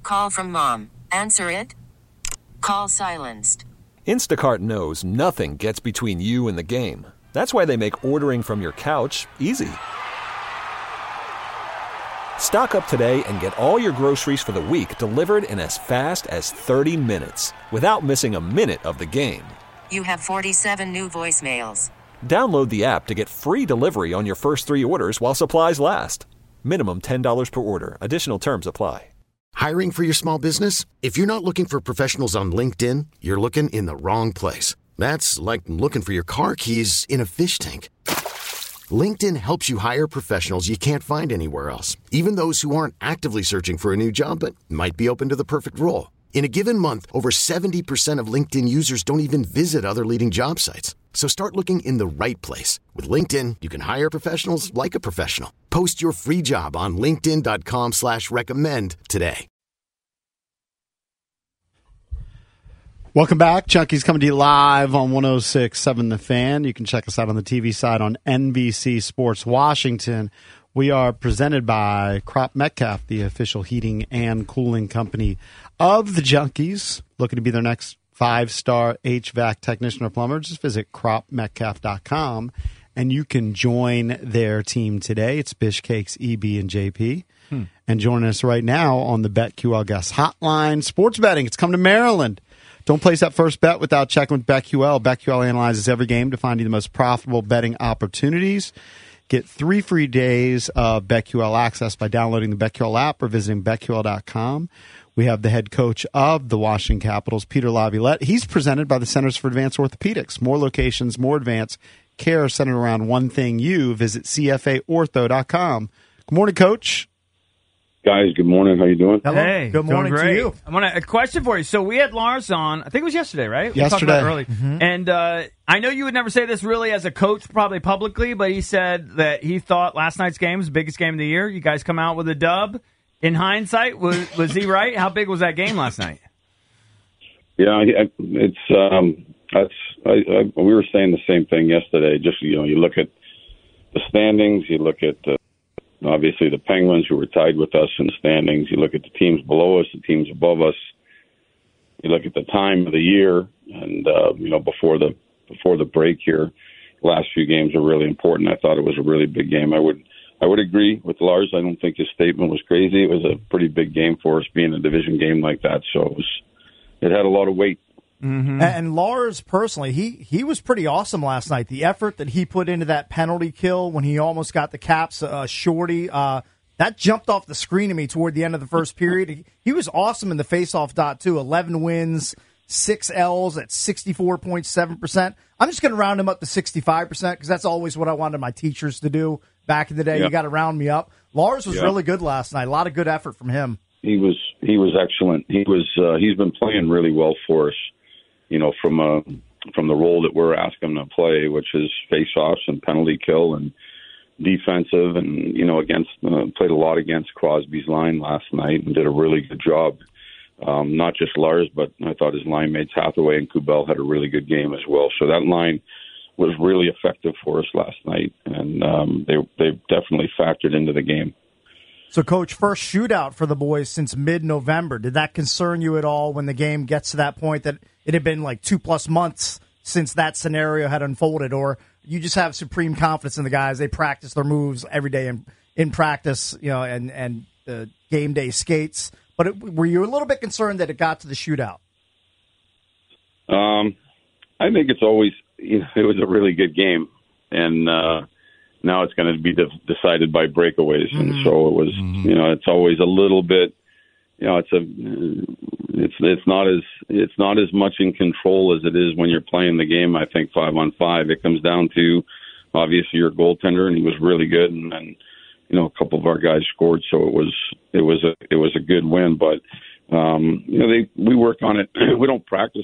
Call from mom. Answer it. Call silenced. Instacart knows nothing gets between you and the game. That's why they make ordering from your couch easy. Stock up today and get all your groceries for the week delivered in as fast as 30 minutes without missing a minute of the game. You have 47 new voicemails. Download the app to get free delivery on your first 3 orders while supplies last. Minimum $10 per order. Additional terms apply. Hiring for your small business? If you're not looking for professionals on LinkedIn, you're looking in the wrong place. That's like looking for your car keys in a fish tank. LinkedIn helps you hire professionals you can't find anywhere else, even those who aren't actively searching for a new job but might be open to the perfect role. In a given month, over 70% of LinkedIn users don't even visit other leading job sites. So start looking in the right place. With LinkedIn, you can hire professionals like a professional. Post your free job on linkedin.com/recommend today. Welcome back. Chunky's coming to you live on 106.7 The Fan. You can check us out on the TV side on NBC Sports Washington. We are presented by Crop Metcalf, the official heating and cooling company of the Junkies. Looking to be their next 5-star HVAC technician or plumber? Just visit cropmetcalf.com, and you can join their team today. It's Bishcakes, EB, and JP. And joining us right now on the BetQL Guest Hotline, sports betting. It's come to Maryland. Don't place that first bet without checking with BetQL. BetQL analyzes every game to find you the most profitable betting opportunities. Get 3 free days of BetQL access by downloading the BetQL app or visiting BetQL.com. We have the head coach of the Washington Capitals, Peter Laviolette. He's presented by the Centers for Advanced Orthopedics. More locations, more advanced care centered around one thing you. Visit CFAortho.com. Good morning, Coach. Guys, good morning. How you doing? Hello. Hey, good morning to you. I want a question for you. So we had Lars on, I think it was yesterday, right? Yesterday. We talked about it early. Mm-hmm. And I know you would never say this really as a coach, probably publicly, but he said that he thought last night's game was the biggest game of the year. You guys come out with a dub. In hindsight, was he right? How big was that game last night? Yeah, we were saying the same thing yesterday. Just, you look at the standings, you look at obviously the Penguins, who were tied with us in the standings. You look at the teams below us, the teams above us. You look at the time of the year, and before the break here, the last few games are really important. I thought it was a really big game. I would agree with Lars. I don't think his statement was crazy. It was a pretty big game for us, being a division game like that. So it had a lot of weight. Mm-hmm. And Lars, personally, he was pretty awesome last night. The effort that he put into that penalty kill when he almost got the Caps shorty, that jumped off the screen to me toward the end of the first period. He was awesome in the faceoff dot, too. 11 wins, 6 L's at 64.7%. I'm just going to round him up to 65% because that's always what I wanted my teachers to do back in the day. Yep. You got to round me up. Lars was really good last night. A lot of good effort from him. He was excellent. He's been playing really well for us. From the role that we're asking him to play, which is face-offs and penalty kill and defensive, and played a lot against Crosby's line last night and did a really good job. Not just Lars, but I thought his line mates Hathaway and Kubel had a really good game as well. So that line was really effective for us last night, and they definitely factored into the game. So, Coach, first shootout for the boys since mid-November. Did that concern you at all when the game gets to that point that it had been like 2+ months since that scenario had unfolded? Or you just have supreme confidence in the guys? They practice their moves every day in practice, and game day skates. But were you a little bit concerned that it got to the shootout? I think it's always, it was a really good game. And now it's going to be decided by breakaways. Mm-hmm. And so it was, it's always a little bit, it's not as much in control as it is when you're playing the game. I think 5-on-5, it comes down to obviously your goaltender, and he was really good. And then, a couple of our guys scored. So it was a good win, but, we work on it. We don't practice,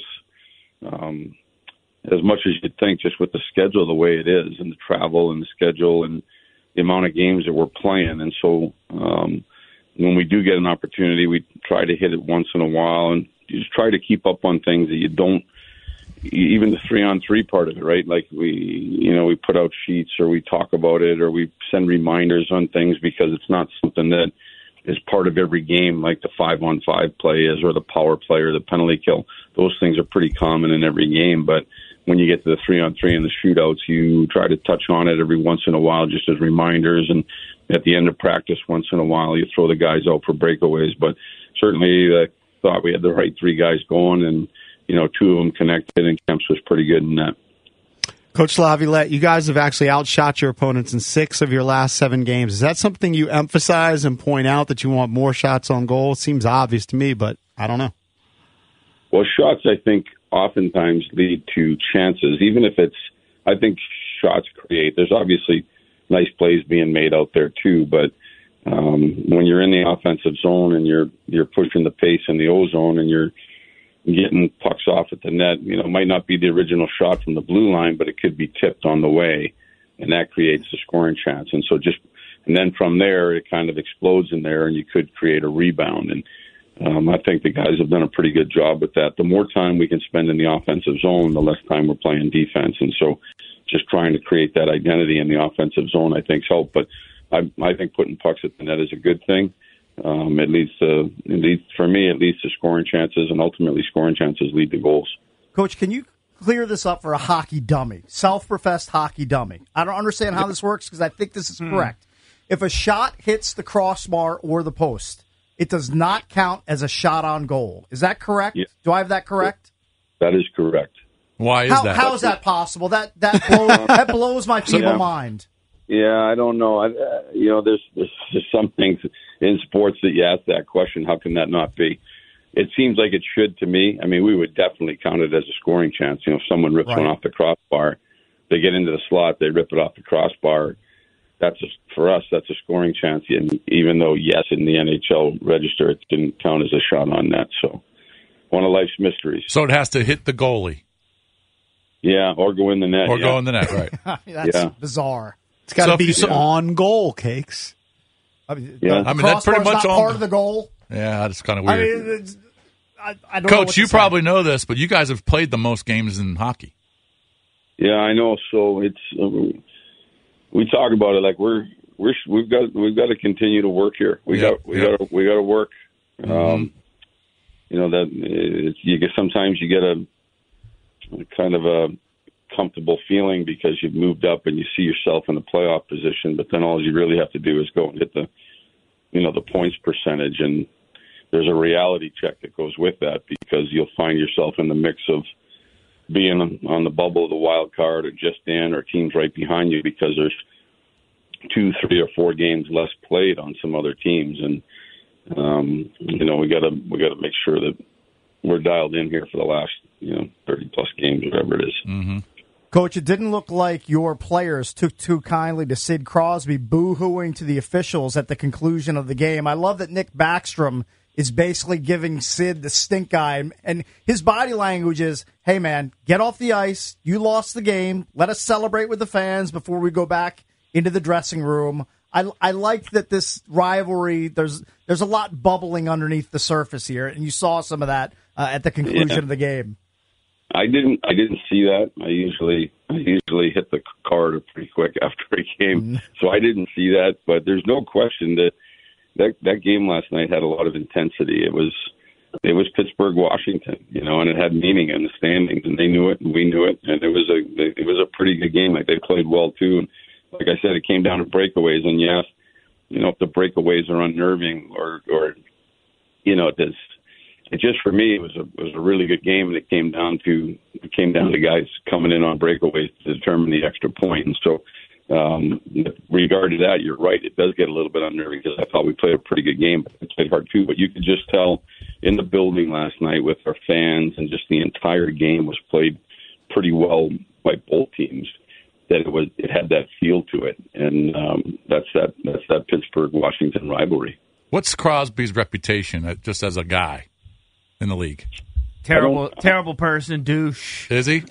as much as you'd think, just with the schedule the way it is, and the travel and the schedule and the amount of games that we're playing. And so when we do get an opportunity, we try to hit it once in a while, and you just try to keep up on things that you don't, even the 3-on-3 part of it, right? Like we put out sheets, or we talk about it, or we send reminders on things, because it's not something that is part of every game, like the 5-on-5 play is, or the power play, or the penalty kill. Those things are pretty common in every game, but when you get to the 3-on-3 and the shootouts, you try to touch on it every once in a while just as reminders, and at the end of practice once in a while you throw the guys out for breakaways. But certainly I thought we had the right 3 guys going, and 2 of them connected, and Kemps was pretty good in that. Coach Laviolette, you guys have actually outshot your opponents in 6 of your last 7 games. Is that something you emphasize and point out, that you want more shots on goal? It seems obvious to me, but I don't know. Well, shots, I think, oftentimes lead to chances, even if I think shots create. There's obviously nice plays being made out there too, but when you're in the offensive zone and you're pushing the pace in the O zone and you're getting pucks off at the net, it might not be the original shot from the blue line, but it could be tipped on the way, and that creates a scoring chance. And then from there, it kind of explodes in there, and you could create a rebound. And I think the guys have done a pretty good job with that. The more time we can spend in the offensive zone, the less time we're playing defense. And so just trying to create that identity in the offensive zone, I think, helped. But I think putting pucks at the net is a good thing. It leads to scoring chances, and ultimately scoring chances lead to goals. Coach, can you clear this up for a hockey dummy, self-professed hockey dummy? I don't understand how this works, because I think this is correct. If a shot hits the crossbar or the post, it does not count as a shot on goal. Is that correct? Yeah. Do I have that correct? That is correct. Why is that? How is that possible? That blows my feeble mind. Yeah, I don't know. There's some things in sports that you ask that question. How can that not be? It seems like it should to me. I mean, we would definitely count it as a scoring chance. If someone rips one off the crossbar, they get into the slot, they rip it off the crossbar. For us, that's a scoring chance. And even though, yes, in the NHL register, it didn't count as a shot on net. So one of life's mysteries. So it has to hit the goalie. Yeah, or go in the net. Or go in the net, right. That's bizarre. It's got to be on goal, Cakes. That's pretty much part of the goal. Yeah, that's kind of weird. I don't Coach, you probably know this, but you guys have played the most games in hockey. Yeah, I know. So it's we talk about it like we've got to continue to work here. We got to work. That sometimes you get a kind of a comfortable feeling because you've moved up and you see yourself in the playoff position, but then all you really have to do is go and hit the points percentage, and there's a reality check that goes with that, because you'll find yourself in the mix of being on the bubble of the wild card or just in, or teams right behind you, because there's 2, 3, or 4 games less played on some other teams, and we got to make sure that we're dialed in here for the last 30 plus games, whatever it is. Mm-hmm. Coach, it didn't look like your players took too kindly to Sid Crosby boo-hooing to the officials at the conclusion of the game. I love that Nick Backstrom is basically giving Sid the stink eye, and his body language is, hey, man, get off the ice. You lost the game. Let us celebrate with the fans before we go back into the dressing room. I like that this rivalry, there's a lot bubbling underneath the surface here, and you saw some of that at the conclusion of the game. I didn't see that. I usually hit the card pretty quick after a game, so I didn't see that. But there's no question that game last night had a lot of intensity. It was Pittsburgh, Washington, and it had meaning in the standings, and they knew it, and we knew it, and it was a pretty good game. Like, they played well too, and like I said, it came down to breakaways. And yes, if the breakaways are unnerving or it just, for me, it was a really good game, and it came down to guys coming in on breakaways to determine the extra point. And so, with regard to that, you're right. It does get a little bit unnerving, because I thought we played a pretty good game, but we played hard too. But you could just tell in the building last night with our fans, and just the entire game was played pretty well by both teams, that it had that feel to it, and that's that Pittsburgh-Washington rivalry. What's Crosby's reputation just as a guy in the league? Terrible person, douche. Is he?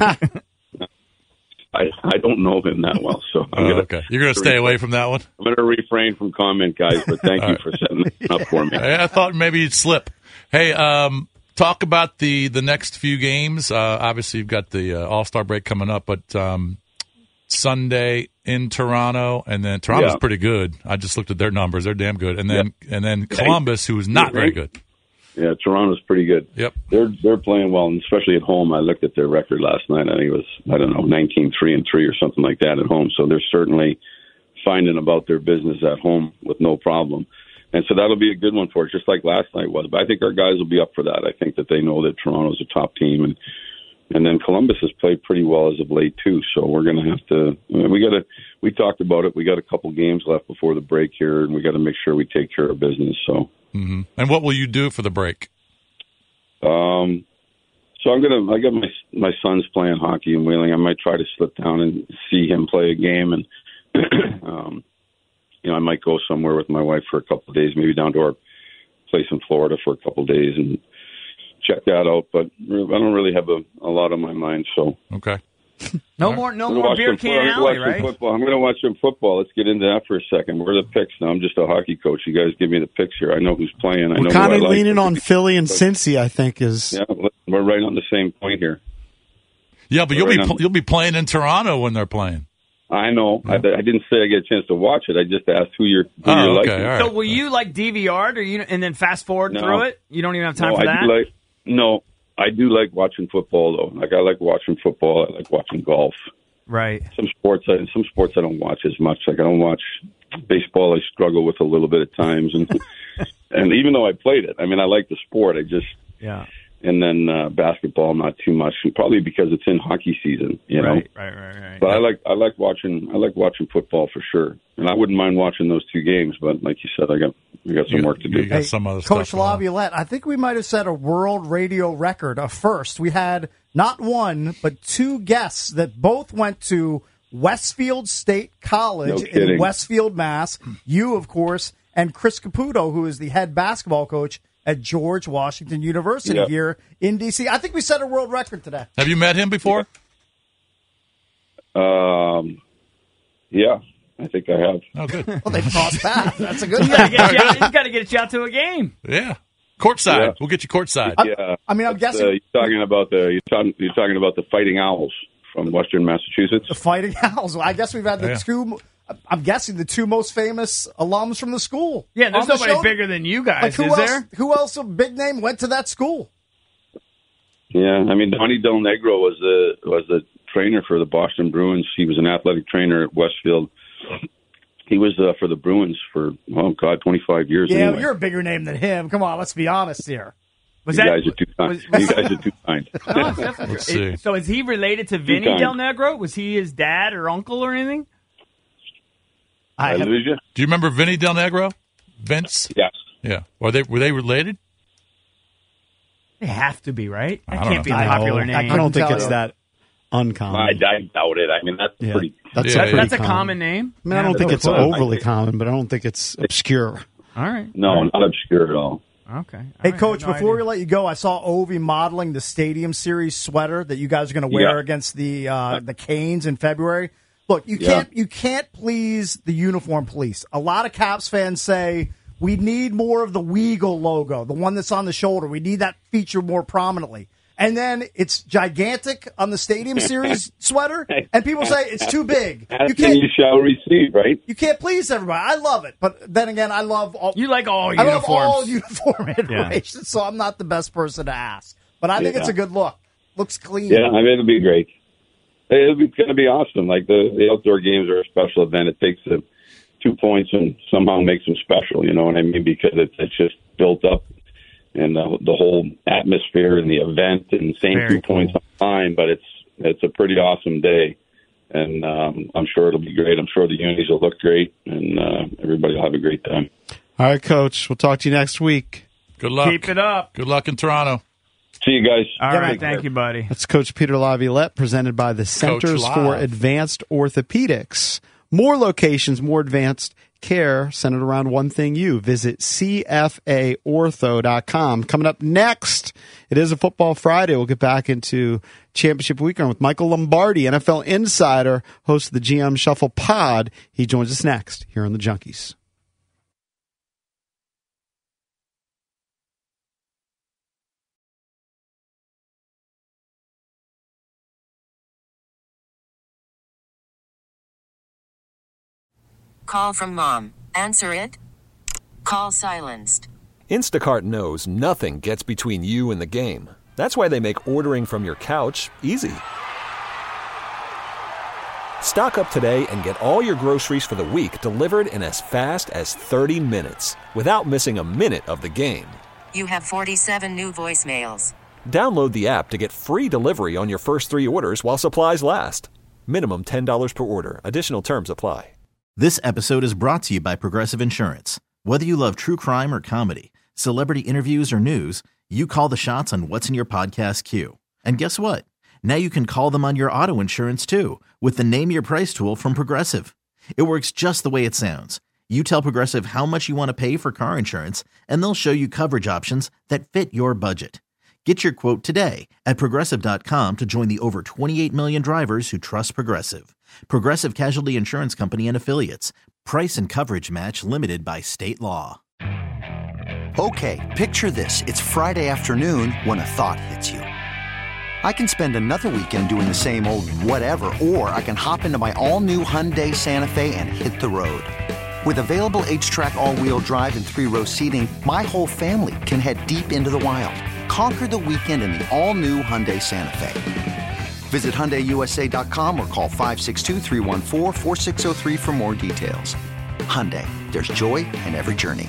I don't know him that well, so okay. You're going to stay away from that one? I'm going to refrain from comment, guys, but thank you for setting it up for me. I thought maybe you'd slip. Hey, talk about the next few games. Obviously, you've got the All-Star break coming up, but Sunday in Toronto, and then Toronto's Yeah. pretty good. I just looked at their numbers; they're damn good. And then Columbus, who's not very good. Yeah, Toronto's pretty good. Yep. They're playing well, and especially at home. I looked at their record last night. I think it was 19-3-3 or something like that at home. So they're certainly finding about their business at home with no problem. And so that'll be a good one for us, just like last night was. But I think our guys will be up for that. I think that they know that Toronto's a top team, and then Columbus has played pretty well as of late too. So we're going to have to. We talked about it. We got a couple games left before the break here, and we got to make sure we take care of business. So. Mm-hmm. And what will you do for the break? So I got my son's playing hockey in Wheeling. I might try to slip down and see him play a game, and I might go somewhere with my wife for a couple of days, maybe down to our place in Florida for a couple of days and check that out. But I don't really have a lot on my mind. So okay. No more beer can alley, right? I'm going to watch some football. Let's get into that for a second. Where are the picks now? I'm just a hockey coach. You guys give me the picks here. I know who's playing. We're kind of leaning on Philly and Cincy, I think, is. Yeah, we're right on the same point here. Yeah, but you'll be playing in Toronto when they're playing. I know. I didn't say I get a chance to watch it. I just asked who you're liking. Right. So will you DVR'd and then fast forward through it? You don't even have time for that? I do like watching football though. Like I like watching football. I like watching golf. Right. Some sports I don't watch as much. Like I don't watch baseball. I struggle with a little bit at times, and and even though I played it, I mean I like the sport. And then basketball, not too much, and probably because it's in hockey season, you know. Right. But I like watching football for sure, and I wouldn't mind watching those two games. But like you said, we got some work to do. You got some other Coach stuff Laviolette, I think we might have set a world radio record, a first. We had not one but two guests that both went to Westfield State College in Westfield, Mass. You, of course, and Chris Caputo, who is the head basketball coach at George Washington University here in D.C. I think we set a world record today. Have you met him before? Yeah, I think I have. Oh, good. Well, they crossed paths. That's a good thing. He's got to get you out to a game. Yeah. Courtside. Yeah. We'll get you courtside. I'm guessing you're talking about the Fighting Owls from Western Massachusetts. the Fighting Owls. I guess we've had the two. I'm guessing the two most famous alums from the school. Yeah, there's on the nobody show. bigger than you guys, Like who is else? there? Who else? A big name went to that school. Yeah, I mean Donnie Del Negro was the trainer for the Boston Bruins. He was an athletic trainer at Westfield. He was for the Bruins for 25 years. Yeah, anyway. you're a bigger name than him. Come on, let's be honest here. You guys are too kind. You guys are too kind. No, it's definitely Let's true. see. So is he related to Vinny kind. Del Negro? Was he his dad or uncle or anything? I lose you? Do you remember Vinny Del Negro? Vince? Yes. Yeah. Were they related? They have to be, right? That I don't can't be know. a popular name. I don't think tell it's you. that uncommon. I doubt it. I mean, that's pretty. That's Yeah, pretty That's a common. common name. I mean, I don't think it's that's fine. overly common, but I don't think it's obscure. All right. No, not obscure at all. Okay. Hey, Coach, before we let you go, I saw Ovi modeling the Stadium Series sweater that you guys are going to wear against the Canes in February. Look, you can't please the uniform police. A lot of Caps fans say we need more of the Weagle logo, the one that's on the shoulder. We need that feature more prominently. And then it's gigantic on the Stadium Series sweater, and people say it's too big. You shall receive, right? You can't please everybody. I love it, but then again, I love all. You like all I uniforms. love all uniform iterations, so I'm not the best person to ask. But I think it's a good look. Looks clean. Yeah, I mean, it'll be great. It's going to be awesome. Like the outdoor games are a special event. It takes 2 points and somehow makes them special. You know what I mean? Because it's just built up, and the whole atmosphere and the event, and same Very 2 points on time. But it's a pretty awesome day, and I'm sure it'll be great. I'm sure the unis will look great, and everybody will have a great time. All right, Coach. We'll talk to you next week. Good luck. Keep it up. Good luck in Toronto. See you guys. All right. Thank you, buddy. That's Coach Peter Laviolette, presented by the Centers for Live. Advanced Orthopedics. More locations, more advanced care centered around one thing you. Visit CFAortho.com. Coming up next, it is a Football Friday. We'll get back into Championship Weekend with Michael Lombardi, NFL Insider, host of the GM Shuffle Pod. He joins us next here on the Junkies. Call from mom. Answer it. Call silenced. Instacart knows nothing gets between you and the game. That's why they make ordering from your couch easy. Stock up today and get all your groceries for the week delivered in as fast as 30 minutes without missing a minute of the game. You have 47 new voicemails. Download the app to get free delivery on your first 3 orders while supplies last. Minimum $10 per order. Additional terms apply. This episode is brought to you by Progressive Insurance. Whether you love true crime or comedy, celebrity interviews or news, you call the shots on what's in your podcast queue. And guess what? Now you can call them on your auto insurance too with the Name Your Price tool from Progressive. It works just the way it sounds. You tell Progressive how much you want to pay for car insurance, and they'll show you coverage options that fit your budget. Get your quote today at Progressive.com to join the over 28 million drivers who trust Progressive. Progressive Casualty Insurance Company and Affiliates. Price and coverage match limited by state law. Okay, picture this. It's Friday afternoon when a thought hits you. I can spend another weekend doing the same old whatever, or I can hop into my all-new Hyundai Santa Fe and hit the road. With available H-Track all-wheel drive and 3-row seating, my whole family can head deep into the wild. Conquer the weekend in the all-new Hyundai Santa Fe. Visit HyundaiUSA.com or call 562-314-4603 for more details. Hyundai, there's joy in every journey.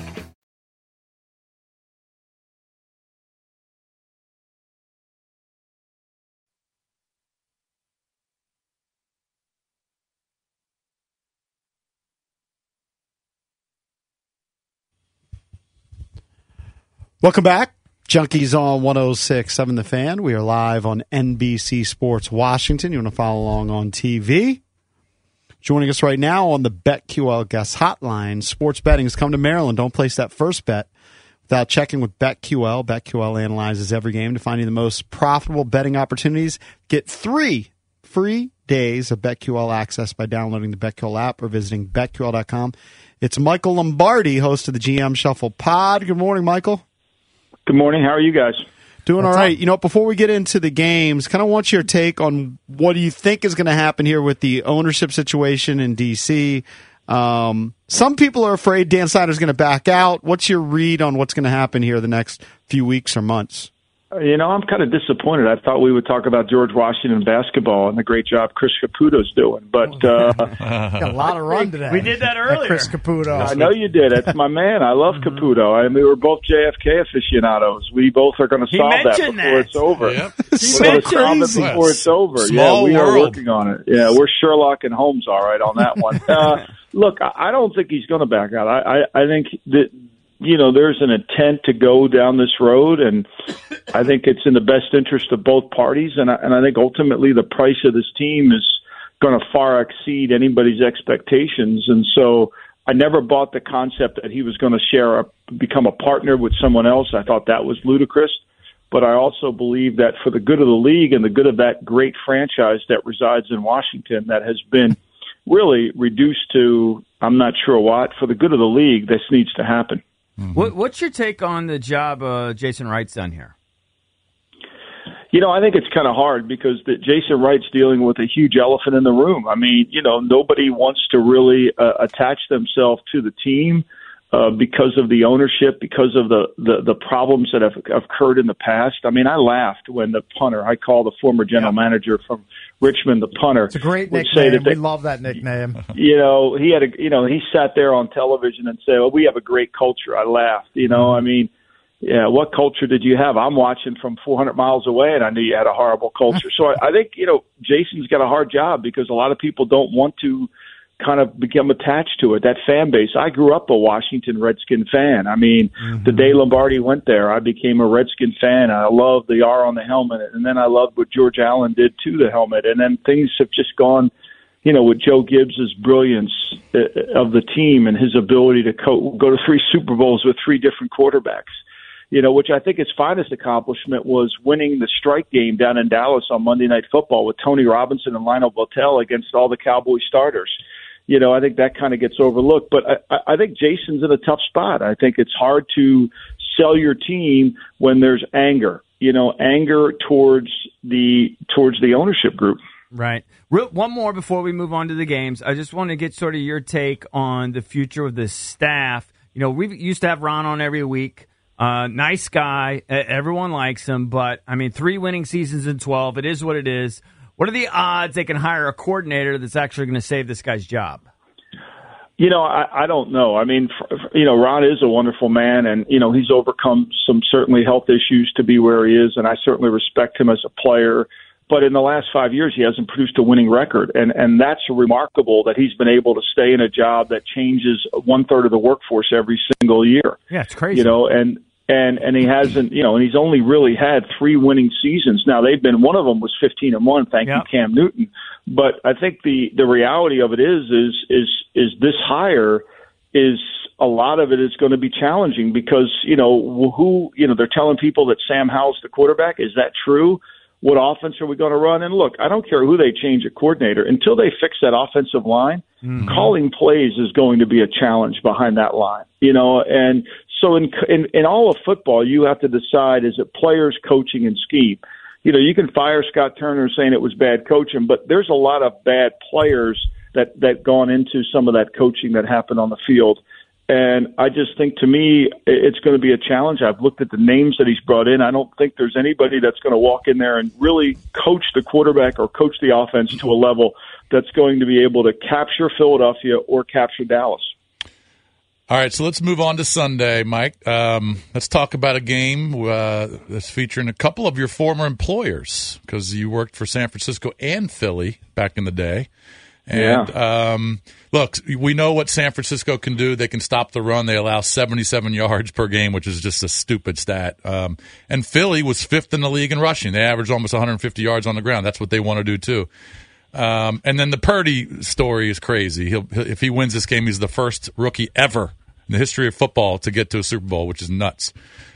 Welcome back. Junkies on 106.7 The Fan. We are live on NBC Sports Washington. You want to follow along on TV. Joining us right now on the BetQL guest hotline, sports betting has come to Maryland. Don't place that first bet without checking with BetQL. BetQL analyzes every game to find you the most profitable betting opportunities. Get 3 free days of BetQL access by downloading the BetQL app or visiting BetQL.com. It's Michael Lombardi, host of the GM Shuffle Pod. Good morning, Michael. Good morning. How are you guys? Doing all right. You know, before we get into the games, kind of want your take on what do you think is going to happen here with the ownership situation in D.C. Some people are afraid Dan Snyder's going to back out. What's your read on what's going to happen here the next few weeks or months? You know, I'm kind of disappointed. I thought we would talk about George Washington basketball and the great job Chris Caputo's doing. But got a lot of run today. We did that earlier. Chris Caputo. I know you did. That's my man. I love Caputo. I mean, we were both JFK aficionados. We both are going to solve that before it's over. Yep. We're going to solve it before it's over. Small we world. are working on it. Yeah, we're Sherlock and Holmes, all right, on that one. Look, I don't think he's going to back out. I think that, you know, there's an intent to go down this road, and I think it's in the best interest of both parties. And I think ultimately the price of this team is going to far exceed anybody's expectations. And so I never bought the concept that he was going to become a partner with someone else. I thought that was ludicrous. But I also believe that for the good of the league and the good of that great franchise that resides in Washington that has been really reduced to, I'm not sure what, for the good of the league, this needs to happen. Mm-hmm. What's your take on the job Jason Wright's done here? You know, I think it's kind of hard because Jason Wright's dealing with a huge elephant in the room. I mean, you know, nobody wants to really attach themselves to the team because of the ownership, because of the problems that have occurred in the past. I mean, I laughed when the punter, I call the former general manager from Richmond the punter. It's a great nickname. We love that nickname. You know, he sat there on television and said, "Well, we have a great culture." I laughed. You know, I mean, yeah, what culture did you have? I'm watching from 400 miles away, and I knew you had a horrible culture. So I think, you know, Jason's got a hard job because a lot of people don't want to kind of become attached to it, that fan base. I grew up a Washington Redskin fan. I mean, the day Lombardi went there, I became a Redskin fan. I loved the R on the helmet, and then I loved what George Allen did to the helmet. And then things have just gone, you know, with Joe Gibbs' brilliance of the team and his ability to go to 3 Super Bowls with 3 different quarterbacks. You know, which I think his finest accomplishment was winning the strike game down in Dallas on Monday Night Football with Tony Robinson and Lionel Botell against all the Cowboy starters. You know, I think that kind of gets overlooked. But I think Jason's in a tough spot. I think it's hard to sell your team when there's anger, you know, anger towards the ownership group. Right. One more before we move on to the games. I just want to get sort of your take on the future of the staff. You know, we used to have Ron on every week. Nice guy. Everyone likes him. But, I mean, 3 winning seasons in 12. It is what it is. What are the odds they can hire a coordinator that's actually going to save this guy's job? You know, I don't know. I mean, Ron is a wonderful man, and, he's overcome some certainly health issues to be where he is, and I certainly respect him as a player. But in the last 5 years, he hasn't produced a winning record, and that's remarkable that he's been able to stay in a job that changes 1/3 of the workforce every single year. Yeah, it's crazy. And he hasn't, and he's only really had 3 winning seasons. Now one of them was 15-1, thank you, Cam Newton. But I think the reality of it is this hire is a lot of it is going to be challenging because, they're telling people that Sam Howell's the quarterback. Is that true? What offense are we going to run? And look, I don't care who they change at coordinator. Until they fix that offensive line, calling plays is going to be a challenge behind that line. And so in all of football, you have to decide, is it players, coaching, and scheme? You can fire Scott Turner saying it was bad coaching, but there's a lot of bad players that gone into some of that coaching that happened on the field. And I just think, to me, it's going to be a challenge. I've looked at the names that he's brought in. I don't think there's anybody that's going to walk in there and really coach the quarterback or coach the offense to a level that's going to be able to capture Philadelphia or capture Dallas. All right, so let's move on to Sunday, Mike. Let's talk about a game that's featuring a couple of your former employers, because you worked for San Francisco and Philly back in the day. And look, we know what San Francisco can do. They can stop the run. They allow 77 yards per game, which is just a stupid stat. And Philly was 5th in the league in rushing. They averaged almost 150 yards on the ground. That's what they want to do too. And then the Purdy story is crazy. If he wins this game, he's the first rookie ever in the history of football to get to a Super Bowl, which is nuts.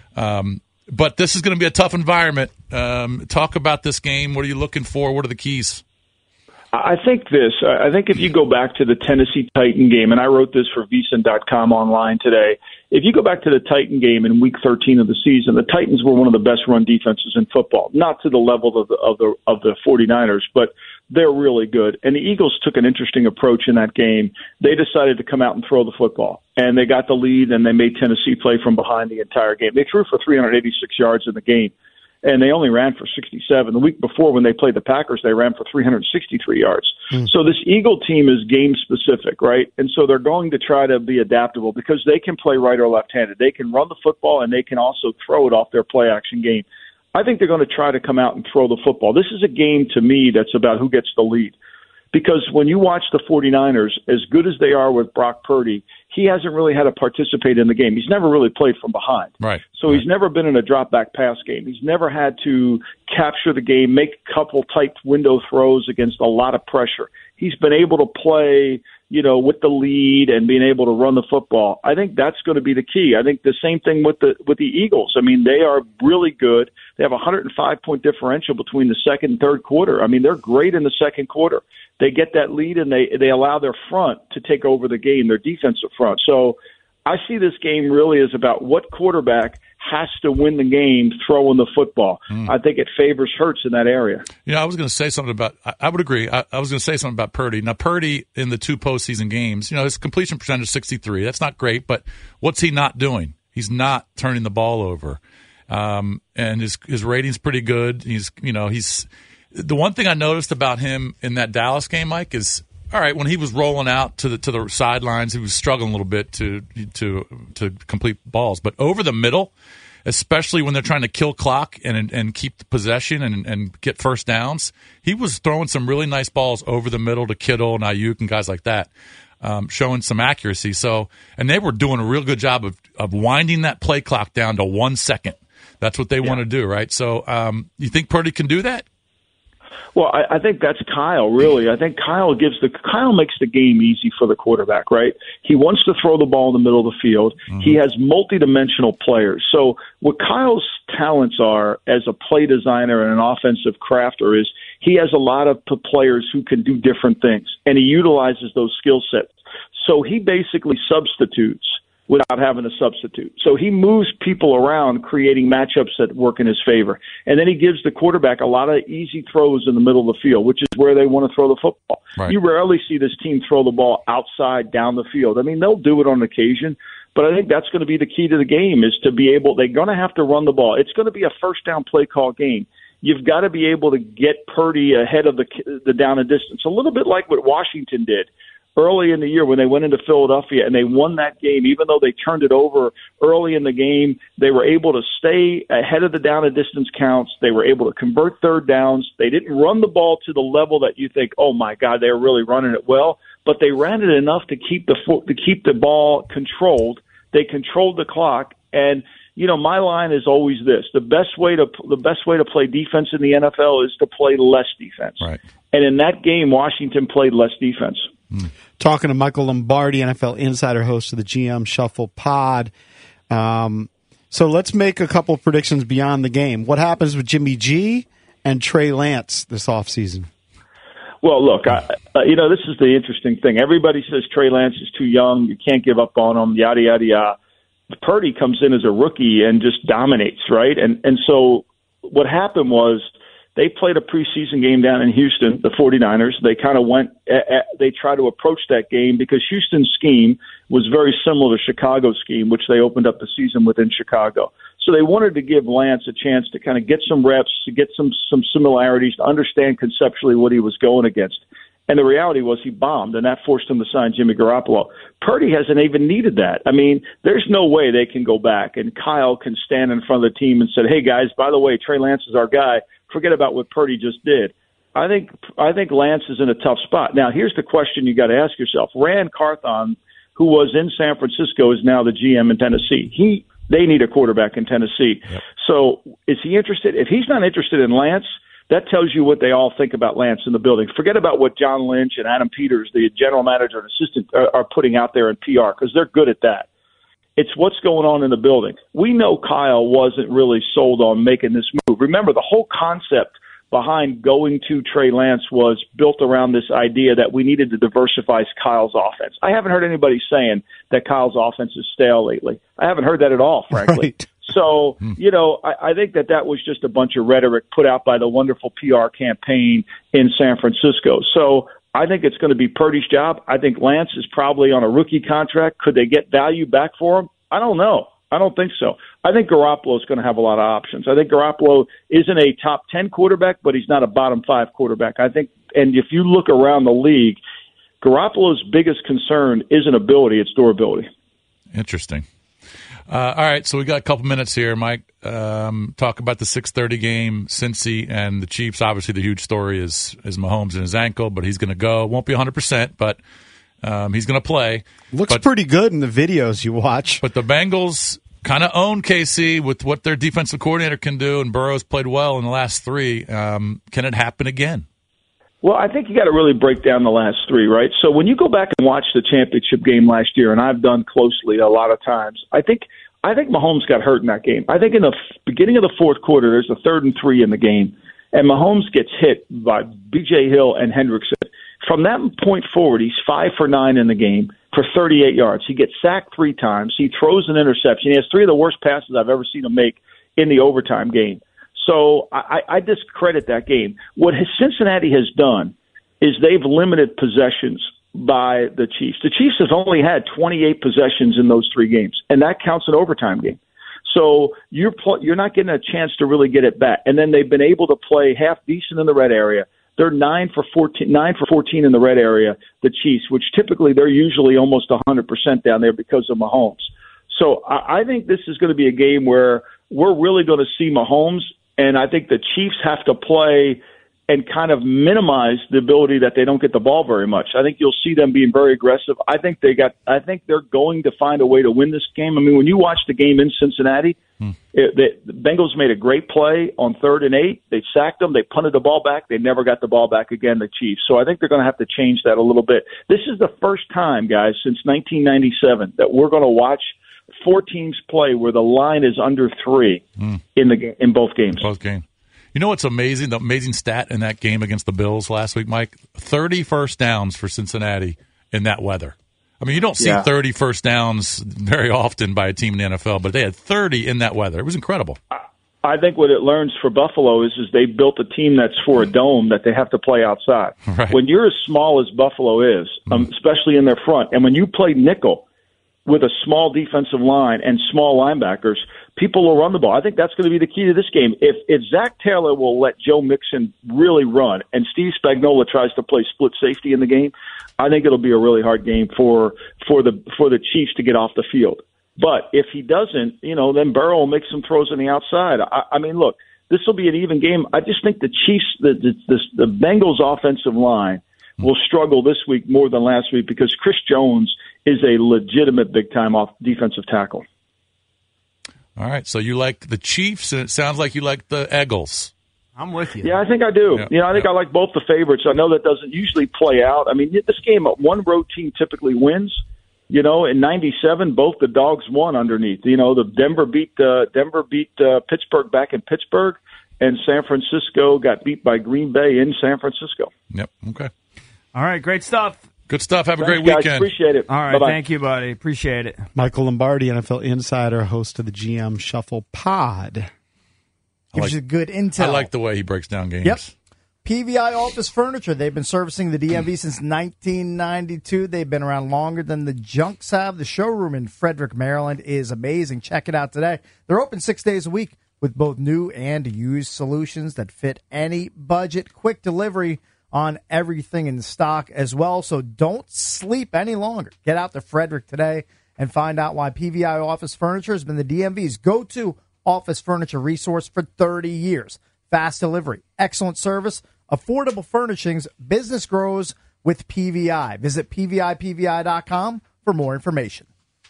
But this is going to be a tough environment. Talk about this game. What are you looking for? What are the keys? I think if you go back to the Tennessee Titan game, and I wrote this for VSiN.com online today, if you go back to the Titan game in Week 13 of the season, the Titans were one of the best run defenses in football. Not to the level of the 49ers, but they're really good. And the Eagles took an interesting approach in that game. They decided to come out and throw the football, and they got the lead, and they made Tennessee play from behind the entire game. They threw for 386 yards in the game, and they only ran for 67. The week before, when they played the Packers, they ran for 363 yards. So this Eagle team is game-specific, right? And so they're going to try to be adaptable because they can play right or left-handed. They can run the football, and they can also throw it off their play-action game. I think they're going to try to come out and throw the football. This is a game, to me, that's about who gets the lead. Because when you watch the 49ers, as good as they are with Brock Purdy, he hasn't really had to participate in the game. He's never really played from behind. Right. So he's never been in a drop-back pass game. He's never had to capture the game, make a couple tight window throws against a lot of pressure. He's been able to play, with the lead and being able to run the football. I think that's going to be the key. I think the same thing with the Eagles. I mean, they are really good. They have a 105-point differential between the second and third quarter. I mean, they're great in the second quarter. They get that lead, and they allow their front to take over the game, their defensive front. So I see this game really as about what quarterback has to win the game throwing the football. I think it favors Hurts in that area. I was going to say something about – I would agree. I was going to say something about Purdy. Now, Purdy in the 2 postseason games, his completion percentage is 63. That's not great, but what's he not doing? He's not turning the ball over. And his rating's pretty good. He's the one thing I noticed about him in that Dallas game, Mike, is – all right, when he was rolling out to the sidelines, he was struggling a little bit to complete balls. But over the middle, especially when they're trying to kill clock and keep the possession and get first downs, he was throwing some really nice balls over the middle to Kittle and Ayuk and guys like that, showing some accuracy. And they were doing a real good job of winding that play clock down to 1 second. That's what they want to do, right? So you think Purdy can do that? Well, I think that's Kyle, really. I think Kyle makes the game easy for the quarterback, right? He wants to throw the ball in the middle of the field. He has multidimensional players. So what Kyle's talents are as a play designer and an offensive crafter is he has a lot of players who can do different things, and he utilizes those skill sets. So he basically substitutes without having a substitute. So he moves people around, creating matchups that work in his favor. And then he gives the quarterback a lot of easy throws in the middle of the field, which is where they want to throw the football. Right. You rarely see this team throw the ball outside down the field. I mean, they'll do it on occasion, but I think that's going to be the key to the game is to be able – they're going to have to run the ball. It's going to be a first down play call game. You've got to be able to get Purdy ahead of the down and distance, a little bit like what Washington did early in the year when they went into Philadelphia and they won that game. Even though they turned it over early in the game, they were able to stay ahead of the down and distance counts. They were able to convert third downs. They didn't run the ball to the level that you think, oh, my God, they're really running it well. But they ran it enough to keep the ball controlled. They controlled the clock. And you know, my line is always this: the best way to play defense in the NFL is to play less defense. Right. And in that game, Washington played less defense. Talking to Michael Lombardi, NFL insider, host of the GM Shuffle Pod. So let's make a couple of predictions beyond the game. What happens with Jimmy G and Trey Lance this offseason? Well, look, this is the interesting thing. Everybody says Trey Lance is too young. You can't give up on him, yada, yada, yada. Purdy comes in as a rookie and just dominates, right? And so what happened was they played a preseason game down in Houston, the 49ers. They kind of they tried to approach that game because Houston's scheme was very similar to Chicago's scheme, which they opened up the season with in Chicago. So they wanted to give Lance a chance to kind of get some reps, to get some similarities, to understand conceptually what he was going against. And the reality was he bombed, and that forced him to sign Jimmy Garoppolo. Purdy hasn't even needed that. I mean, there's no way they can go back, and Kyle can stand in front of the team and say, hey, guys, by the way, Trey Lance is our guy. Forget about what Purdy just did. I think Lance is in a tough spot. Now, here's the question you got to ask yourself. Rand Carthon, who was in San Francisco, is now the GM in Tennessee. They need a quarterback in Tennessee. Yep. So is he interested? If he's not interested in Lance, that tells you what they all think about Lance in the building. Forget about what John Lynch and Adam Peters, the general manager and assistant, are putting out there in PR, because they're good at that. It's what's going on in the building. We know Kyle wasn't really sold on making this move. Remember, the whole concept behind going to Trey Lance was built around this idea that we needed to diversify Kyle's offense. I haven't heard anybody saying that Kyle's offense is stale lately. I haven't heard that at all, frankly. Right. So, I think that was just a bunch of rhetoric put out by the wonderful PR campaign in San Francisco. So I think it's going to be Purdy's job. I think Lance is probably on a rookie contract. Could they get value back for him? I don't know. I don't think so. I think Garoppolo is going to have a lot of options. I think Garoppolo isn't a top 10 quarterback, but he's not a bottom 5 quarterback. I think, and if you look around the league, Garoppolo's biggest concern isn't ability, it's durability. Interesting. All right, so we got a couple minutes here, Mike. Talk about the 6:30 game, Cincy and the Chiefs. Obviously, the huge story is Mahomes and his ankle, but he's going to go. Won't be 100%, but he's going to play. Looks pretty good in the videos you watch. But the Bengals kind of own KC with what their defensive coordinator can do, and Burrow's played well in the last 3. Can it happen again? Well, I think you got to really break down the last 3, right? So when you go back and watch the championship game last year, and I've done closely a lot of times, I think Mahomes got hurt in that game. I think in the beginning of the fourth quarter, there's a 3rd and 3 in the game, and Mahomes gets hit by B.J. Hill and Hendrickson. From that point forward, he's 5 for 9 in the game for 38 yards. He gets sacked 3 times. He throws an interception. He has 3 of the worst passes I've ever seen him make in the overtime game. So I discredit that game. What Cincinnati has done is they've limited possessions by the Chiefs. The Chiefs have only had 28 possessions in those 3 games, and that counts an overtime game. So you're not getting a chance to really get it back. And then they've been able to play half decent in the red area. They're 9 for 14 in the red area, the Chiefs, which typically they're usually almost 100% down there because of Mahomes. So I think this is going to be a game where we're really going to see Mahomes. And I think the Chiefs have to play and kind of minimize the ability that they don't get the ball very much. I think you'll see them being very aggressive. I think they're going to find a way to win this game. I mean, when you watch the game in Cincinnati, the Bengals made a great play on 3rd and 8. They sacked them. They punted the ball back. They never got the ball back again, the Chiefs. So I think they're going to have to change that a little bit. This is the first time, guys, since 1997 that we're going to watch 4 teams play where the line is under 3 in both games. Both games. You know what's amazing? The amazing stat in that game against the Bills last week, Mike? 30 first downs for Cincinnati in that weather. I mean, you don't see 30 first downs very often by a team in the NFL, but they had 30 in that weather. It was incredible. I think what it learns for Buffalo is they built a team that's for a dome that they have to play outside. Right. When you're as small as Buffalo is, especially in their front, and when you play nickel with a small defensive line and small linebackers, people will run the ball. I think that's going to be the key to this game. If Zach Taylor will let Joe Mixon really run and Steve Spagnuolo tries to play split safety in the game, I think it'll be a really hard game for the Chiefs to get off the field. But if he doesn't, then Burrow will make some throws on the outside. I mean, look, this will be an even game. I just think the Chiefs, the Bengals offensive line will struggle this week more than last week because Chris Jones is a legitimate big-time off defensive tackle. All right, so you like the Chiefs, and it sounds like you like the Eagles. I'm with you. Yeah, I think I do. Yeah. I think I like both the favorites. I know that doesn't usually play out. I mean, this game, one road team typically wins. In '97, both the dogs won underneath. The Denver beat Pittsburgh back in Pittsburgh, and San Francisco got beat by Green Bay in San Francisco. Yep. Okay. All right, great stuff. Good stuff. Have a Thanks, great guys. weekend. Appreciate it. All right, Bye-bye. thank you, buddy. Appreciate it. Michael Lombardi, NFL Insider, host of the GM Shuffle Pod. Gives you good intel. I like the way he breaks down games. Yep. PVI Office Furniture. They've been servicing the DMV since 1992. They've been around longer than the Junks have. The showroom in Frederick, Maryland is amazing. Check it out today. They're open 6 days a week with both new and used solutions that fit any budget. Quick delivery on everything in stock as well. So don't sleep any longer. Get out to Frederick today and find out why PVI Office Furniture has been the DMV's go-to office furniture resource for 30 years. Fast delivery, excellent service, affordable furnishings. Business grows with PVI. Visit PVIPVI.com for more information.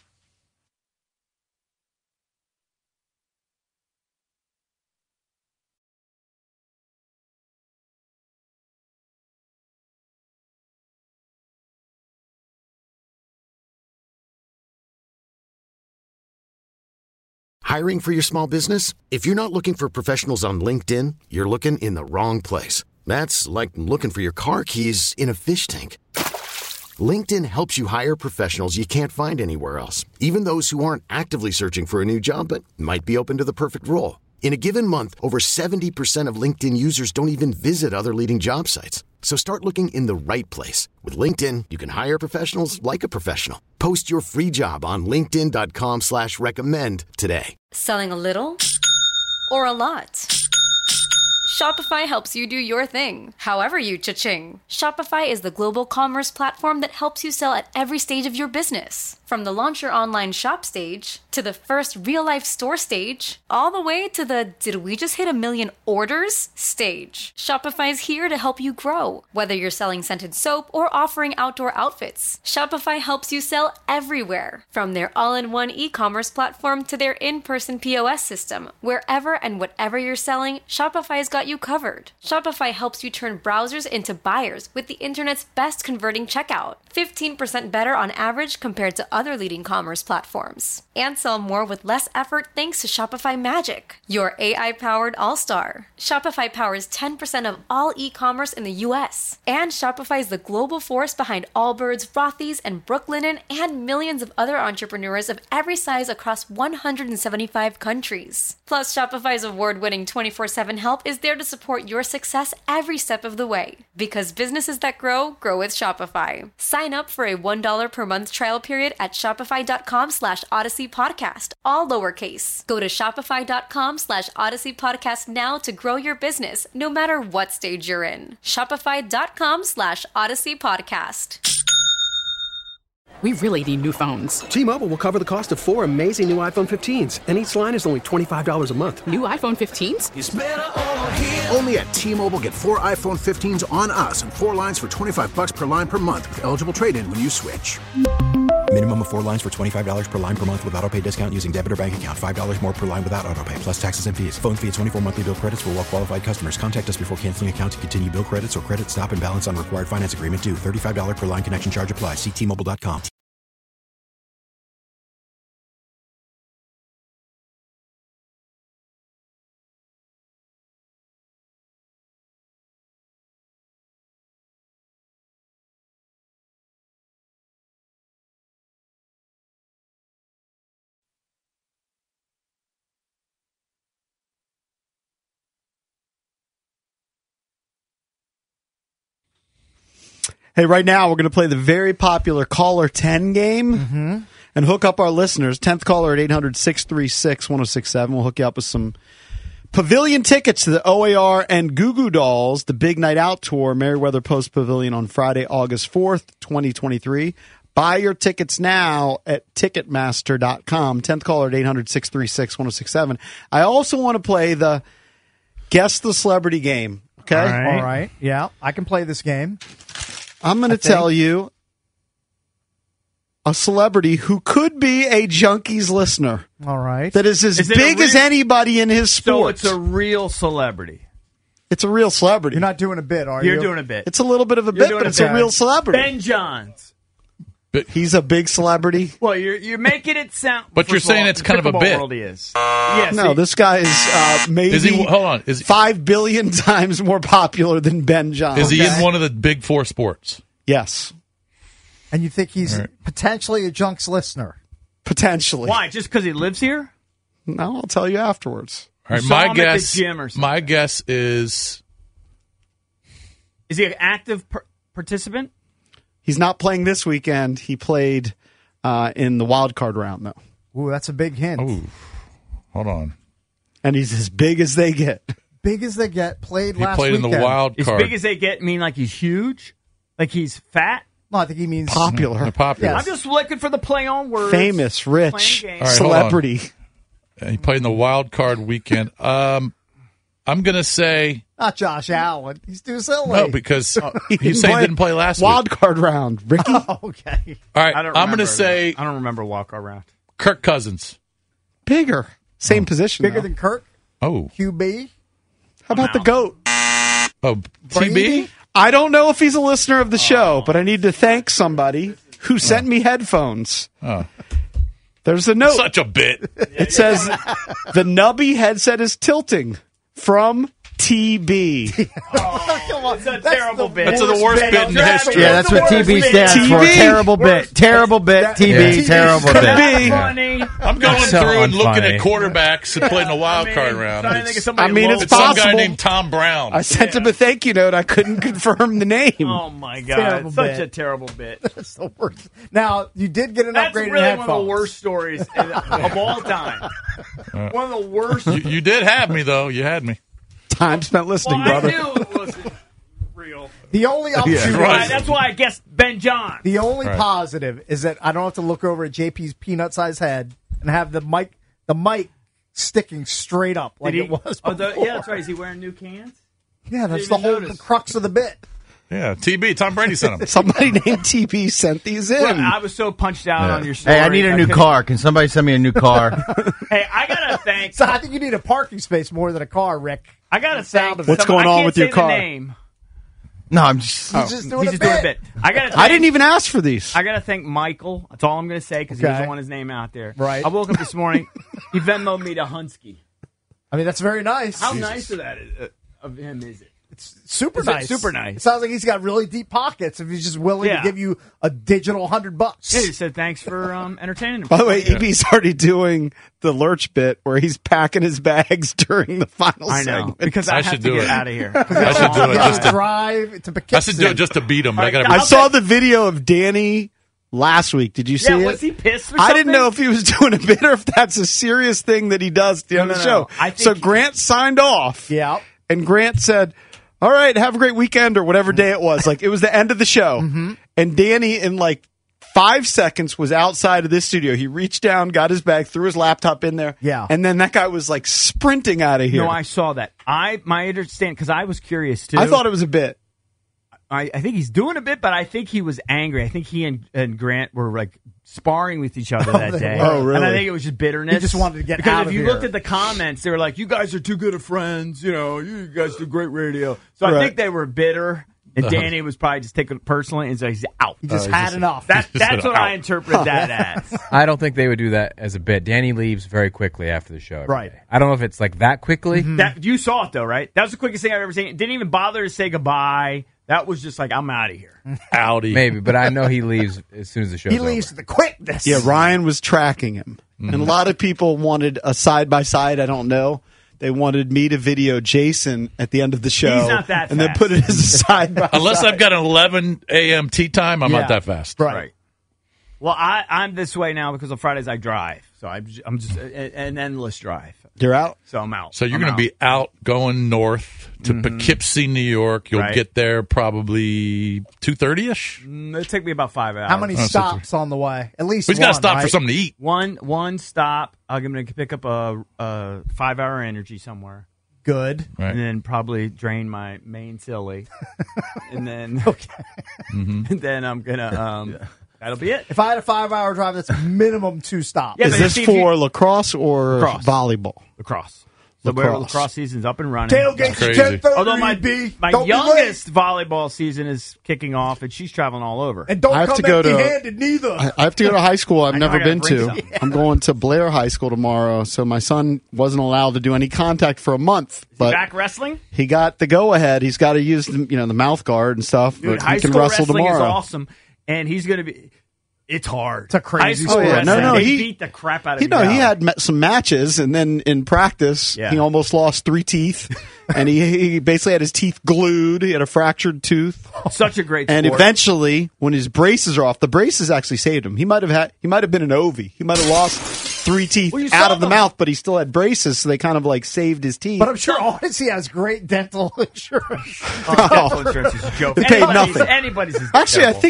Hiring for your small business? If you're not looking for professionals on LinkedIn, you're looking in the wrong place. That's like looking for your car keys in a fish tank. LinkedIn helps you hire professionals you can't find anywhere else, even those who aren't actively searching for a new job but might be open to the perfect role. In a given month, over 70% of LinkedIn users don't even visit other leading job sites. So start looking in the right place. With LinkedIn, you can hire professionals like a professional. Post your free job on linkedin.com/recommend today. Selling a little or a lot? Shopify helps you do your thing, however you cha-ching. Shopify is the global commerce platform that helps you sell at every stage of your business. From the launch your online shop stage, to the first real-life store stage, all the way to the did we just hit 1 million orders stage. Shopify's here to help you grow. Whether you're selling scented soap or offering outdoor outfits, Shopify helps you sell everywhere. From their all-in-one e-commerce platform to their in-person POS system, wherever and whatever you're selling, Shopify's got you covered. Shopify helps you turn browsers into buyers with the internet's best converting checkout. 15% better on average compared to other leading commerce platforms. And sell more with less effort thanks to Shopify Magic, your AI-powered all-star. Shopify powers 10% of all e-commerce in the U.S. And Shopify is the global force behind Allbirds, Rothy's, and Brooklinen, and millions of other entrepreneurs of every size across 175 countries. Plus, Shopify's award-winning 24/7 help is there to support your success every step of the way. Because businesses that grow, grow with Shopify. Sign up for a $1 per month trial period at shopify.com/Odyssey Podcast, all lowercase. Go to shopify.com/Odyssey Podcast now to grow your business, no matter what stage you're in. Shopify.com/Odyssey Podcast. We really need new phones. T-Mobile will cover the cost of 4 amazing new iPhone 15s, and each line is only $25 a month. New iPhone 15s? It's better over here. Only at T-Mobile, get 4 iPhone 15s on us and 4 lines for $25 per line per month with eligible trade-in when you switch. Minimum of 4 lines for $25 per line per month with autopay discount using debit or bank account. $5 more per line without autopay, plus taxes and fees. Phone fee at 24 monthly bill credits for well-qualified customers. Contact us before canceling account to continue bill credits or credit stop and balance on required finance agreement due. $35 per line connection charge applies. See T-Mobile.com. Hey, right now we're going to play the very popular Caller 10 game and hook up our listeners. 10th caller at 800-636-1067. We'll hook you up with some Pavilion tickets to the OAR and Goo Goo Dolls, the Big Night Out Tour, Merriweather Post Pavilion on Friday, August 4th, 2023. Buy your tickets now at Ticketmaster.com. 10th caller at 800-636-1067. I also want to play the Guess the Celebrity game. Okay? All right. Yeah, I can play this game. I'm going to tell you a celebrity who could be a Junkies listener. All right. That is as big as anybody in his sport. So it's a real celebrity. It's a real celebrity. You're not doing a bit, are you? You're doing a bit. It's a little bit of a bit, but it's a real celebrity. Ben Johns. He's a big celebrity. Well, you're making it sound. But you're saying it's kind of a bit. World he is. Yes. No, this guy is maybe hold on. 5 billion times more popular than Ben Johns. Is he in one of the big four sports? Yes. And you think he's potentially a Junks listener? Potentially. Why? Just because he lives here? No, I'll tell you afterwards. All right, You saw him at the gym or something. my guess is he an active participant? He's not playing this weekend. He played in the wild card round, though. Ooh, that's a big hint. Ooh, hold on. And he's as big as they get. Big as they get. Played He last played weekend. in the wild As card. big as they get mean like he's huge? Like he's fat? No, I think he means Popular. Popular. I'm just looking for the play on words. Famous, rich, Playing games. All right, hold celebrity. And he played in the wild card weekend. I'm going to say not Josh Allen. He's too silly. no because he's saying he didn't play last wild week. card round. Ricky? Okay. All right, I don't I'm going remember to say I don't remember walk around. Kirk Cousins. Bigger. Same position. Bigger though. than Kirk? Oh. QB? How about the GOAT? Oh, TB? I don't know if he's a listener of the show, but I need to thank somebody who sent me headphones. Oh. There's a note. Such a bit. It says, the Nubby headset is tilting from TB. Come on. It's a terrible bit. That's the worst bit in history. Yeah, that's what TB stands for. TB. Terrible bit. Terrible bit. TB. Terrible Could bit. be. Funny. I'm going So through and looking unfunny. at quarterbacks and playing the wild card round. Trying to think of It's somebody I mean, local. it's some guy possible. named Tom Brown. I sent him a thank you note. I couldn't confirm the name. Oh my god, Terrible such bit. a terrible bit. That's the worst. Now, you did get an That's upgrade really in one headphones. of the worst stories of all time. One of the worst. You did have me, though. You had me. Time spent listening, Well, I brother. knew it wasn't real. The only option, right. That's why I guessed Ben John. the only Right. positive is that I don't have to look over at JP's peanut-sized head and have the mic sticking straight up like it was before. Yeah, that's right. Is he wearing new cans? Yeah, that's Didn't the even whole notice. crux of the bit. Yeah, TB. Tom Brady sent him. Somebody named TB sent these in. Well, I was so punched out on your story. Hey, I need a new couldn't- car. Can somebody send me a new car? Hey, I gotta thank. So I think you need a parking space more than a car, Rick. I gotta thank. What's going on with your car? I can't say the name. No, I'm just. He's just doing He's a just doing a bit. bit. I gotta. I didn't even ask for these. I gotta thank Michael. That's all I'm gonna say because he Okay. doesn't want his name out there. Right. I woke up this morning. He Venmoed me to Hunsky. I mean, that's very nice. How nice of him is it? It's super Is it nice. super nice? It sounds like he's got really deep pockets if he's just willing Yeah. to give you a digital $100. Yeah, he said thanks for entertaining him. By the way, EB's already doing the lurch bit where he's packing his bags during the final I know segment. because I, I have should to do get it. out of here. I should do it just to. drive to Poughkeepsie. I should do it just to beat him. But I got I to. saw the video of Danny last week. Did you see Yeah, it? was he pissed or I something? didn't know if he was doing a bit or if that's a serious thing that he does at the end of the no. show. I think So Grant signed off. Yeah. And Grant said, all right, have a great weekend or whatever day it was. Like, it was the end of the show. And Danny, in like 5 seconds, was outside of this studio. He reached down, got his bag, threw his laptop in there. Yeah. And then that guy was like sprinting out of here. No, I saw that. My understand because I was curious too. I thought it was a bit. I think he's doing a bit, but I think he was angry. I think he and Grant were like sparring with each other that they day. were. Oh, really? And I think it was just bitterness. He just wanted to get because out if of you here. looked at the comments, they were like, "You guys are too good of friends. You know, you guys do great radio." So I Right. think they were bitter. And Danny was probably just taking it personally and so he's out. He just had enough. That's what out. I interpret that as. I don't think they would do that as a bit. Danny leaves very quickly after the show. every Right. day. I don't know if it's like that quickly. That you saw it though, right? That was the quickest thing I've ever seen. Didn't even bother to say goodbye. That was just like, I'm out of here. Audi. Maybe, but I know he leaves as soon as the show's He leaves over. with the quickness. Yeah, Ryan was tracking him. And a lot of people wanted a side-by-side. I don't know. They wanted me to video Jason at the end of the show. He's not that and then fast. put it as a side by Unless side. I've got an 11 a.m. tea time, I'm not that fast. Right. Well, I'm this way now because on Fridays I drive. So I'm just an endless drive. You're out? So I'm out. So you're going to be out going north to Poughkeepsie, New York. You'll Right. get there probably 2:30ish. It'll take me about 5 hours. How many stops on the way? At least He's one, got to stop right? for something to eat. One stop. I'm going to pick up a 5-hour energy somewhere. Good. Right. And then probably drain my main silly. And then Mm-hmm. and then I'm going to that'll be it. If I had a 5-hour drive, that's minimum 2 stops. Yeah, Is but this see, if for you- lacrosse or Lacrosse. volleyball? Lacrosse. So lacrosse season's up and running. Tailgate's Crazy. 10:30. Although my Don't be youngest volleyball season is kicking off, and she's traveling all over. And don't I have come to go to- empty-handed neither. I have to go to high school I've I know never I gotta been bring to. some. I'm going to Blair High School tomorrow, so my son wasn't allowed to do any contact for a month. But Back wrestling? he got the go-ahead. He's got to use the mouth guard and stuff, Dude, but high he can school wrestle wrestling tomorrow. is awesome, and he's going to be. It's hard. It's a crazy high school sport. yeah. wrestling. No, they he- beat the crap out of He you. he had some matches, and then in practice, Yeah. he almost lost 3 teeth, and he basically had his teeth glued. He had a fractured tooth, Such a great and sport. eventually, when his braces are off, the braces actually saved him. He might have been an Ovi. He might have lost 3 teeth Well, you out saw of the them. mouth, but he still had braces, so they kind of like saved his teeth. But I'm sure Odyssey has great dental insurance. Dental insurance is a joke. They paid nothing. Anybody's is Actually, devil.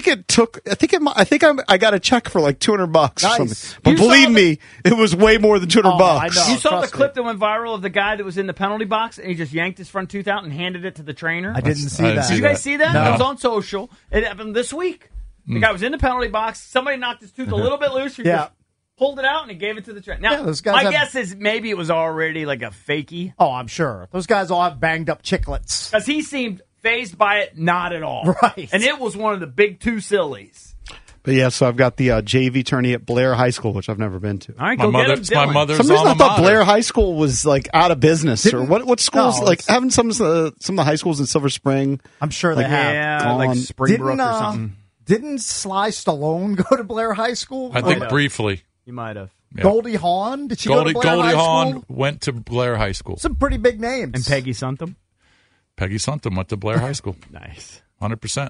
I got a check for like $200 or Nice. something. But You saw believe the- me, it was way more than $200. I know. You saw the trust clip me. that went viral of the guy that was in the penalty box, and he just yanked his front tooth out and handed it to the trainer. I didn't see I didn't that. see Did you guys see that? No. It was on social. It happened this week. The guy was in the penalty box. Somebody knocked his tooth a little bit loose. He Yeah. just pulled it out and he gave it to the trainer. Now, Yeah, those guys my have- guess is maybe it was already like a fakie Oh, I'm sure. Those guys all have banged up chiclets. because he seemed phased by it, not at all. Right. And it was one of the big 2 sillies. But yeah, so I've got the JV tourney at Blair High School, which I've never been to. All right, My go get him, mother's my Dylan. mother's For some reason, I alma thought mater. Blair High School was like out of business, or what schools No, like it's- haven't some of the high schools in Silver Spring? I'm sure they have. Yeah, like gone. Springbrook or something. Didn't Sly Stallone go to Blair High School? I think Might have. briefly. You might have. Yeah. Goldie Hawn? Did she go to Goldie Blair High Hawn School? went to Blair High School. Some pretty big names. And Peggy Suntham. Peggy Suntham went to Blair High School. Nice. 100%.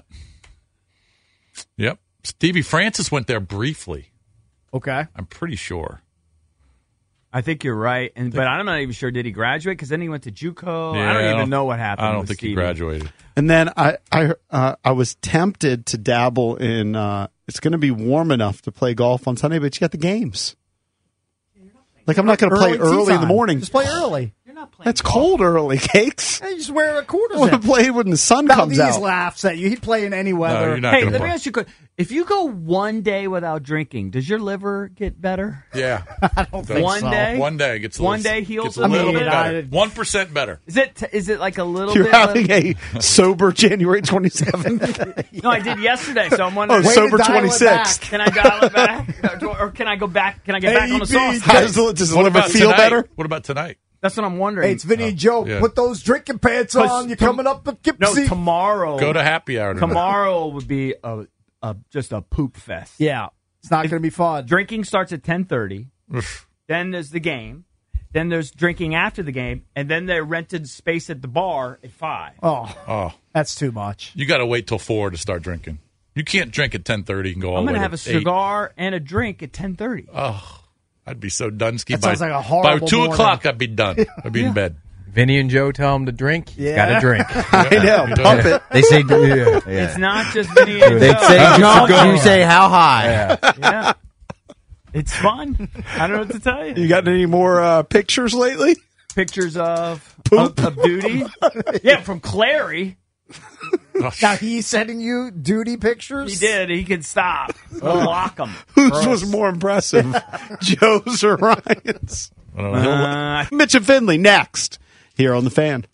Yep. Stevie Francis went there briefly. Okay. I'm pretty sure. I think you're right, but I'm not even sure. Did he graduate? Because then he went to JUCO. Yeah, I don't even know what happened. I don't with think Stevie. he graduated. And then I was tempted to dabble in. It's going to be warm enough to play golf on Sunday, but you got the games. Like I'm not going to play Early tea early in the time. morning. Just play early. It's cold early, Cakes. Hey, you just wear a I quarter want to zip. play when the sun comes Valdez out. laughs at you. He'd play in any weather. you're not Hey, gonna let play. me ask you a question. If you go one day without drinking, does your liver get better? Yeah. I don't think One so. day? One day gets a One little, day heals gets a a little little bit bit. better. 1% better. Is it like a little You're bit? having a sober January 27th. No, I did yesterday, so I'm wondering. Oh, Way sober to dial it 26th. back. Can I dial it back, or can I go back? Can I get back on the sauce? How does the What liver about feel tonight? better? What about tonight? That's what I'm wondering. Hey, it's Vinny and Joe. yeah. Put those drinking pants on. You're coming up to no, Poughkeepsie. tomorrow. Go to happy hour tonight. Tomorrow would be just a poop fest. Yeah. It's not going to be fun. Drinking starts at 10:30. Then there's the game. Then there's drinking after the game, and then they rented space at the bar at 5. Oh, that's too much. You got to wait till 4 to start drinking. You can't drink at 10:30 and go all I'm the way going to to have a 8. cigar and a drink at 10:30. Oh, I'd be so Dunsky. That by, sounds like a by horrible 2 morning. o'clock, I'd be done. I'd be in bed. Vinny and Joe tell him to drink. He's Yeah. got to drink. I know. Pump it. They say, yeah. It's not just Vinny and They Joe. say jump, you say how high. Yeah. It's fun. I don't know what to tell you. You got any more pictures lately? Pictures of Poop. of duty. Yeah, from Clary. Now he's sending you duty pictures? He did. He could stop. We'll lock him. Whose was more impressive, Joe's or Ryan's? I don't know. Mitch and Finley next here on the Fan.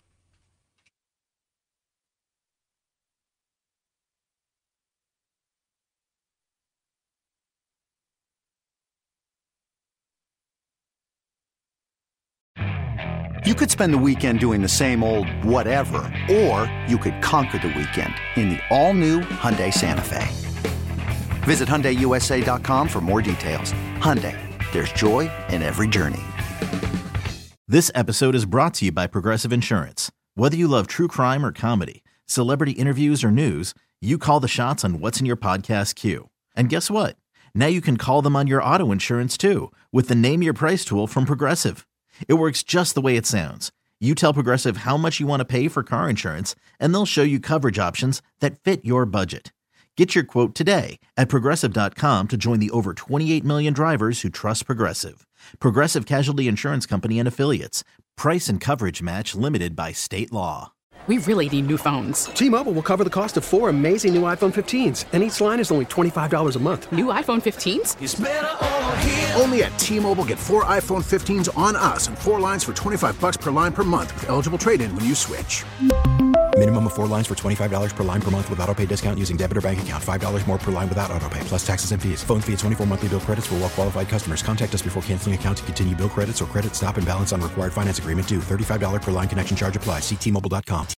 You could spend the weekend doing the same old whatever, or you could conquer the weekend in the all-new Hyundai Santa Fe. Visit HyundaiUSA.com for more details. Hyundai, there's joy in every journey. This episode is brought to you by Progressive Insurance. Whether you love true crime or comedy, celebrity interviews or news, you call the shots on what's in your podcast queue. And guess what? Now you can call them on your auto insurance too with the Name Your Price tool from Progressive. It works just the way it sounds. You tell Progressive how much you want to pay for car insurance, and they'll show you coverage options that fit your budget. Get your quote today at Progressive.com to join the over 28 million drivers who trust Progressive. Progressive Casualty Insurance Company and Affiliates. Price and coverage match limited by state law. We really need new phones. T-Mobile will cover the cost of 4 amazing new iPhone 15s, and each line is only $25 a month. New iPhone 15s? It's better over here. Only at T-Mobile, get 4 iPhone 15s on us and 4 lines for $25 per line per month with eligible trade-in when you switch. Minimum of 4 lines for $25 per line per month with autopay discount using debit or bank account. $5 more per line without autopay, plus taxes and fees. Phone fee at 24 monthly bill credits for well-qualified customers. Contact us before canceling account to continue bill credits or credit stop and balance on required finance agreement due. $35 per line connection charge applies. See T-Mobile.com.